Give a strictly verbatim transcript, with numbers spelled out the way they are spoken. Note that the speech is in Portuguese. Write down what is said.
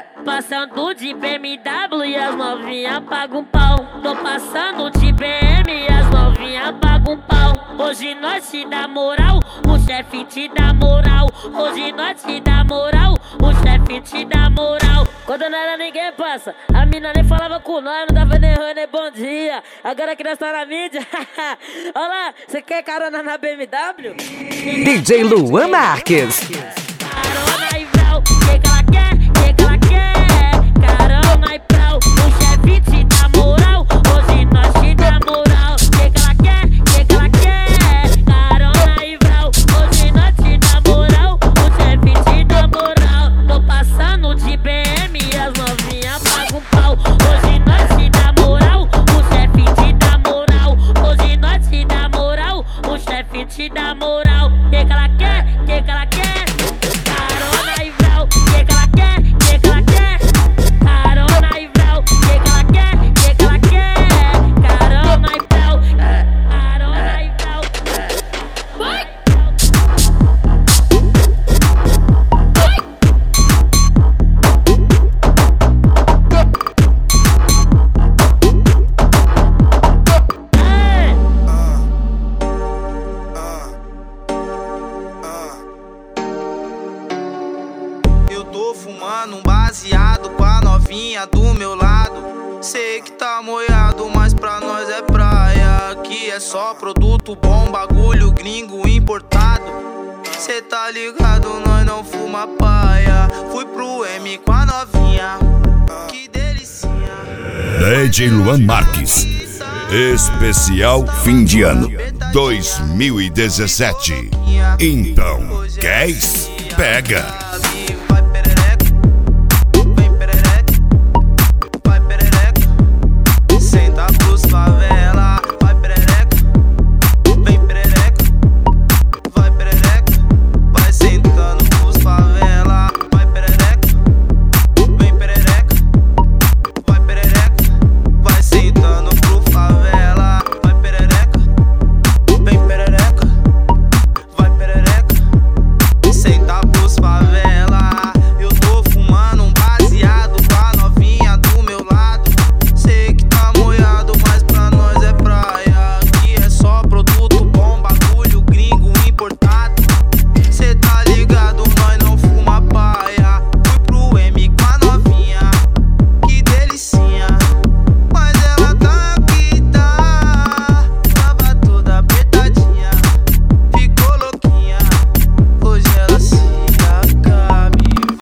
Passando de B M W e as novinha pagam um pau. Tô passando de B M e as novinha pagam um pau. Hoje nós te dá moral, o chefe te dá moral. Hoje nós te dá moral, o chefe te dá moral. Quando não era ninguém passa, a mina nem falava com nós, não dava nem oi nem bom dia. Agora que nós tá na mídia, olha lá, você quer carona na B M W? D J Luan Marques. Carona e Vrau, que que ela quer, que que ela quer? Carona e Vrau, o chefe te dá moral. Hoje nós te dá moral. Que que ela quer, que que ela quer? Carona e Vrau, hoje nós te dá moral. O chefe te dá moral. Tô passando de B M e as novinha pagam um pau. Hoje nós te dá moral, o chefe te dá moral. Hoje nós te dá moral, o chefe te dá moral. Que que ela quer, que que ela quer? Carona e Vrau, que que ela quer, que que ela quer? Carona e Vrau, que que ela quer, que que ela quer? Carona e Vrau, carona e Vrau. Vai! Eu tô fumando um baseado com a novinha do meu lado. Sei que tá moiado, mas pra nós é praia. Aqui é só produto bom, bagulho gringo importado. Cê tá ligado, nós não fuma paia. Fui pro M com a novinha, que delicinha. D J Luan Marques, especial fim de ano dois mil e dezessete. Então, quer? Pega!